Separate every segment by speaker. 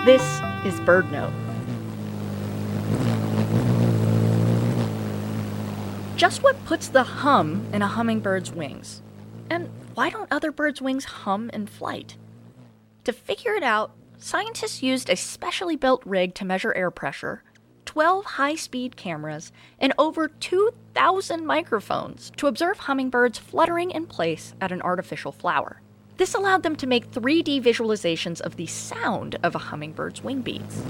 Speaker 1: This is BirdNote. Just what puts the hum in a hummingbird's wings? And why don't other birds' wings hum in flight? To figure it out, scientists used a specially built rig to measure air pressure, 12 high-speed cameras, and over 2,000 microphones to observe hummingbirds fluttering in place at an artificial flower. This allowed them to make 3D visualizations of the sound of a hummingbird's wing beats.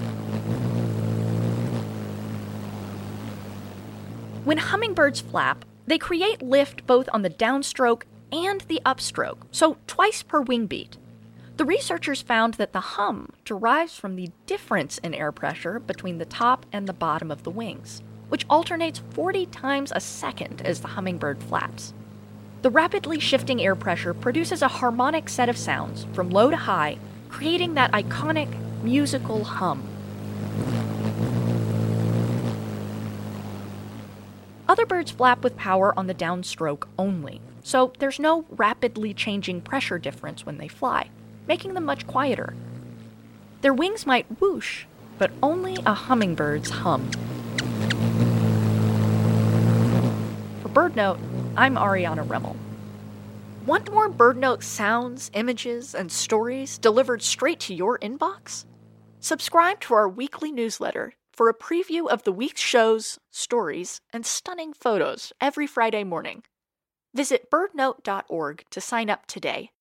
Speaker 1: When hummingbirds flap, they create lift both on the downstroke and the upstroke, so twice per wing beat. The researchers found that the hum derives from the difference in air pressure between the top and the bottom of the wings, which alternates 40 times a second as the hummingbird flaps. The rapidly shifting air pressure produces a harmonic set of sounds from low to high, creating that iconic musical hum. Other birds flap with power on the downstroke only, so there's no rapidly changing pressure difference when they fly, making them much quieter. Their wings might whoosh, but only a hummingbird's hum. For BirdNote, I'm Ariana Remmel. Want more BirdNote sounds, images, and stories delivered straight to your inbox? Subscribe to our weekly newsletter for a preview of the week's shows, stories, and stunning photos every Friday morning. Visit birdnote.org to sign up today.